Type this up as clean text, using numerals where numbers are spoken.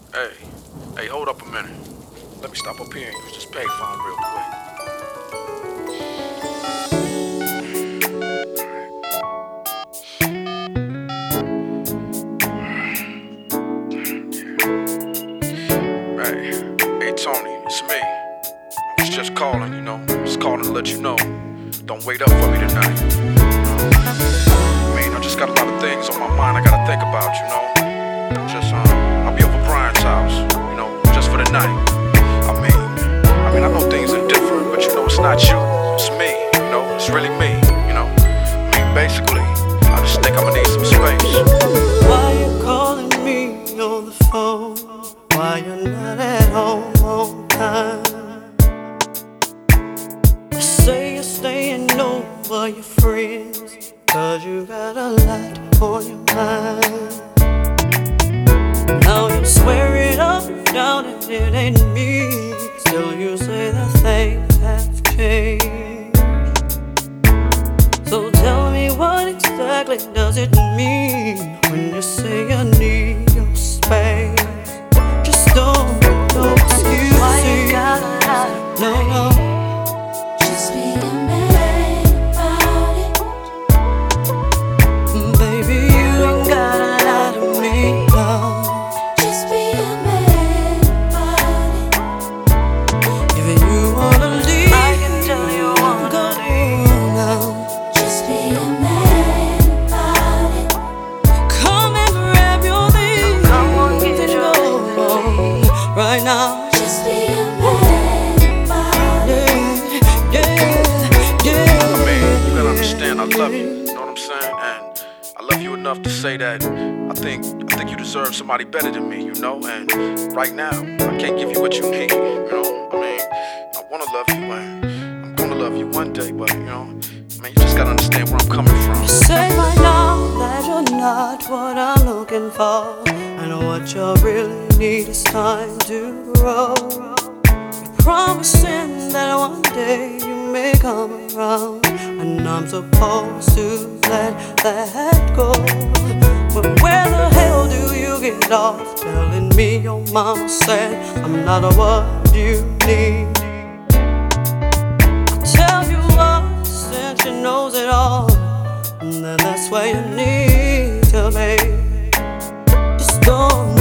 Hey, hey, hold up a minute. Let me stop up here and use this payphone real quick. Hey, Tony, it's me. I was just calling, just calling to let you know. Don't wait up for me tonight. I just got a lot of things on my mind I gotta think about, I'll be over Brian's house, just for the night. I know things are different, but it's not you, it's me, it's really me, basically, I just think I'ma need some space. Why you calling me on the phone? Why you're not at home on time? You say you're staying over your friends, 'cause you got a lot on your mind. Now you swear it up and down and it ain't me. Still you say that things have changed. So tell me, what exactly does it mean when you say you need your space? Just don't make no excuses. Why you gotta lie to me? No. Just be a man about it. Baby, you ain't gotta lie to me, no. Just be a man about it. If you wanna leave, I can tell you wanna leave now. Just be a man about it. Come and grab your things. Come on, get and your go right now. Just be a man about it. Yeah. You gotta understand, I love you, you know what I'm saying? And I love you enough to say that I think you deserve somebody better than me, And right now, I can't give you what you need, I wanna love you and I'm gonna love you one day, but you just gotta understand where I'm coming from. You say right now that you're not what I'm looking for, and what you really need is time to grow. You're promising that one day you may come around, and I'm supposed to let that go. But where the hell do you get off telling me your mama said I'm not what you need? I tell you what, since she knows it all, then that's where you need to be. Just don't